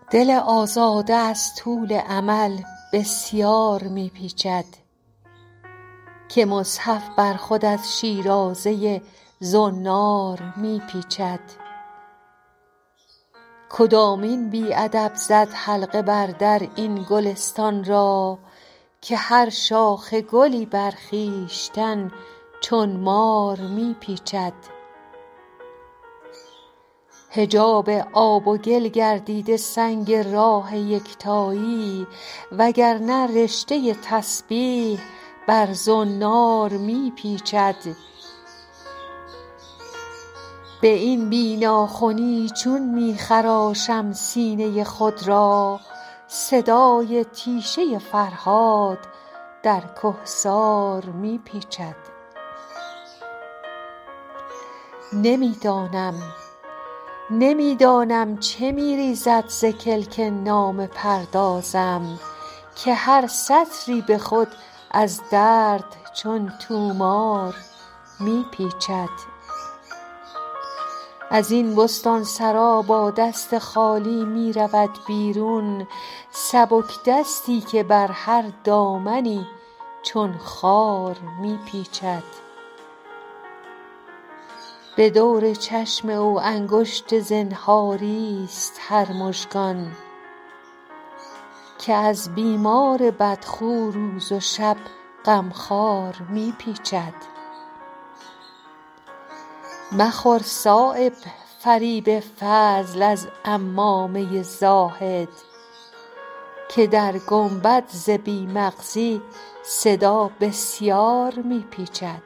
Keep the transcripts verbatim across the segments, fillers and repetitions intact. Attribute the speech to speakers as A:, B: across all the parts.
A: دل آزاده از طول امل بسیار می پیچد، که مصحف بر خود از شیرازه زنار می پیچد. کدامین بی ادب زد حلقه بر در این گلستان را، که هر شاخ گلی بر خویشتن چون مار می پیچد. حجاب آب و گل گردیده سنگ راه یکتایی، وگرنه رشته تسبیح بر زنار می پیچد. به این بی ناخنی چون می خراشم سینه خود را، صدای تیشه فرهاد در کهسار می پیچد. نمی دانم نمی دانم چه می ریزد ز کلک نامه پردازم، که هر سطری به خود از درد چون طومار می پیچد. از این بستانسرا با دست خالی می رود بیرون، سبک دستی که بر هر دامنی چون خار می پیچد. به دور چشم او انگشت زنهاری است هر مژگان، که از بیمار بدخو روز و شب غمخوار می پیچد. مخور صایب فریب فضل از عمامه زاهد، که در گنبد ز بی مغزی صدا بسیار می پیچد.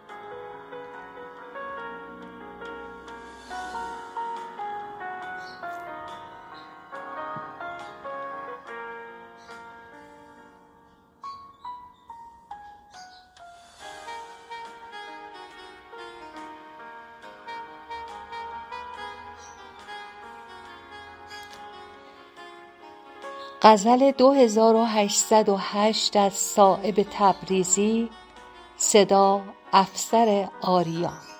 A: غزل دو هزار و هشتصد و هشت از صایب تبریزی. صدا افسر آریا.